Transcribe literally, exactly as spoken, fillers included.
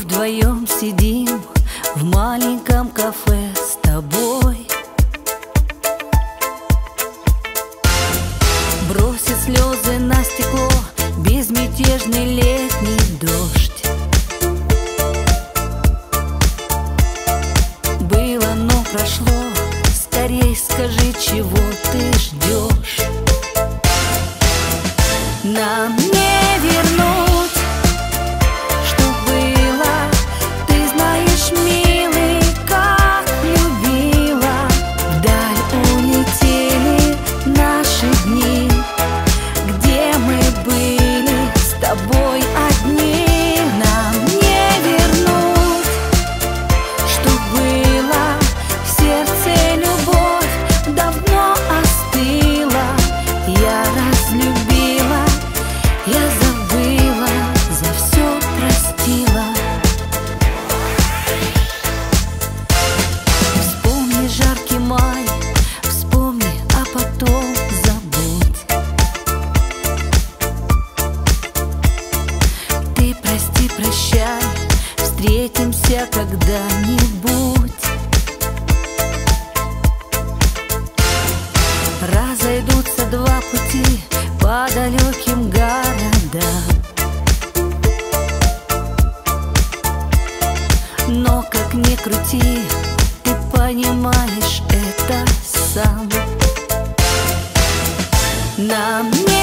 вдвоем сидим в маленьком кафе с тобой. Бросит слезы на стекло безмятежный летний дождь. Было, но прошло, скорей скажи, чего ты ждешь. Нам не вернуть, что было, ты знаешь, милый, как любила. Вдаль улетели наши дни, где мы были с тобой одни. Нам не вернуть, что было, в сердце любовь давно остыла. Я разлюбила, я забыла, за все простила. Вспомни жаркий май, вспомни, а потом забудь. Ты прости, прощай, встретимся когда-нибудь. Разойдутся два пути по далеким городам, но как ни крути, ты понимаешь это сам. Нам не